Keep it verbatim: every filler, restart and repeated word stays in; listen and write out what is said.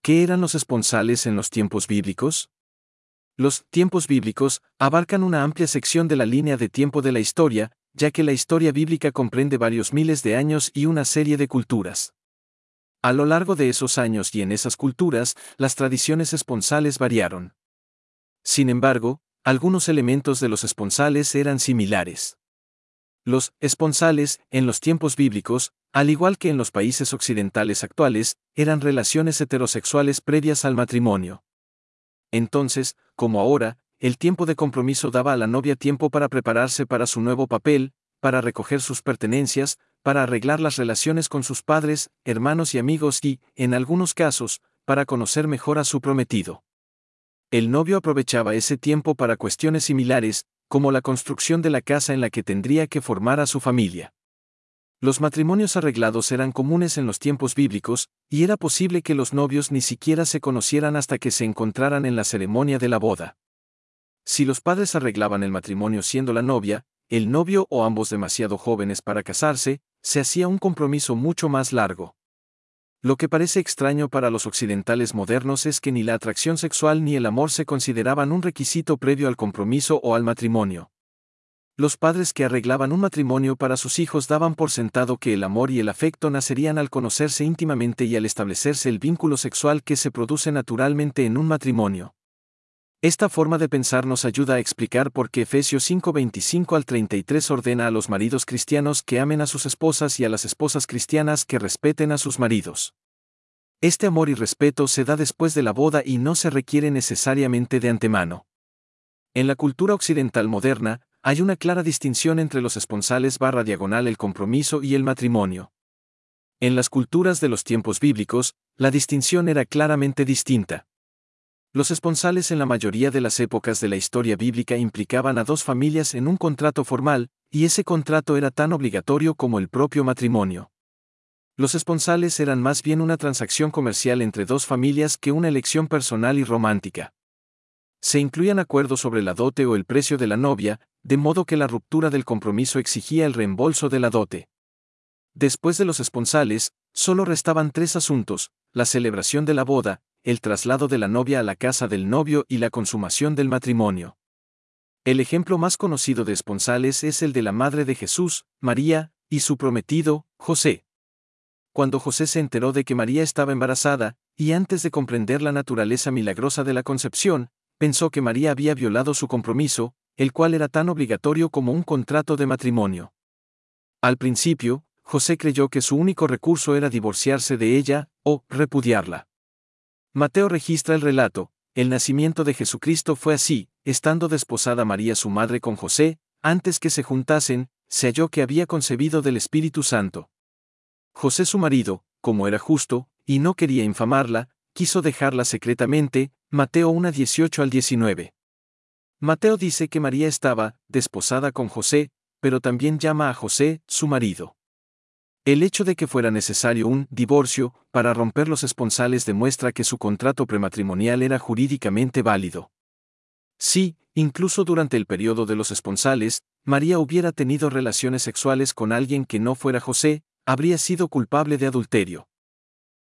¿Qué eran los esponsales en los tiempos bíblicos? Los tiempos bíblicos abarcan una amplia sección de la línea de tiempo de la historia, ya que la historia bíblica comprende varios miles de años y una serie de culturas. A lo largo de esos años y en esas culturas, las tradiciones esponsales variaron. Sin embargo, algunos elementos de los esponsales eran similares. Los esponsales, en los tiempos bíblicos, al igual que en los países occidentales actuales, eran relaciones heterosexuales previas al matrimonio. Entonces, como ahora, el tiempo de compromiso daba a la novia tiempo para prepararse para su nuevo papel, para recoger sus pertenencias, para arreglar las relaciones con sus padres, hermanos y amigos y, en algunos casos, para conocer mejor a su prometido. El novio aprovechaba ese tiempo para cuestiones similares, como la construcción de la casa en la que tendría que formar a su familia. Los matrimonios arreglados eran comunes en los tiempos bíblicos, y era posible que los novios ni siquiera se conocieran hasta que se encontraran en la ceremonia de la boda. Si los padres arreglaban el matrimonio siendo la novia, el novio o ambos demasiado jóvenes para casarse, se hacía un compromiso mucho más largo. Lo que parece extraño para los occidentales modernos es que ni la atracción sexual ni el amor se consideraban un requisito previo al compromiso o al matrimonio. Los padres que arreglaban un matrimonio para sus hijos daban por sentado que el amor y el afecto nacerían al conocerse íntimamente y al establecerse el vínculo sexual que se produce naturalmente en un matrimonio. Esta forma de pensar nos ayuda a explicar por qué Efesios cinco veinticinco al treinta y tres ordena a los maridos cristianos que amen a sus esposas y a las esposas cristianas que respeten a sus maridos. Este amor y respeto se da después de la boda y no se requiere necesariamente de antemano. En la cultura occidental moderna, hay una clara distinción entre los esponsales barra diagonal el compromiso y el matrimonio. En las culturas de los tiempos bíblicos, la distinción era claramente distinta. Los esponsales en la mayoría de las épocas de la historia bíblica implicaban a dos familias en un contrato formal, y ese contrato era tan obligatorio como el propio matrimonio. Los esponsales eran más bien una transacción comercial entre dos familias que una elección personal y romántica. Se incluían acuerdos sobre la dote o el precio de la novia, de modo que la ruptura del compromiso exigía el reembolso de la dote. Después de los esponsales, solo restaban tres asuntos: la celebración de la boda, el traslado de la novia a la casa del novio y la consumación del matrimonio. El ejemplo más conocido de esponsales es el de la madre de Jesús, María, y su prometido, José. Cuando José se enteró de que María estaba embarazada, y antes de comprender la naturaleza milagrosa de la concepción, pensó que María había violado su compromiso, el cual era tan obligatorio como un contrato de matrimonio. Al principio, José creyó que su único recurso era divorciarse de ella, o repudiarla. Mateo registra el relato: el nacimiento de Jesucristo fue así, estando desposada María su madre con José, antes que se juntasen, se halló que había concebido del Espíritu Santo. José su marido, como era justo, y no quería infamarla, quiso dejarla secretamente. Mateo uno dieciocho al diecinueve. Mateo dice que María estaba desposada con José, pero también llama a José su marido. El hecho de que fuera necesario un divorcio para romper los esponsales demuestra que su contrato prematrimonial era jurídicamente válido. Si, incluso durante el periodo de los esponsales, María hubiera tenido relaciones sexuales con alguien que no fuera José, habría sido culpable de adulterio.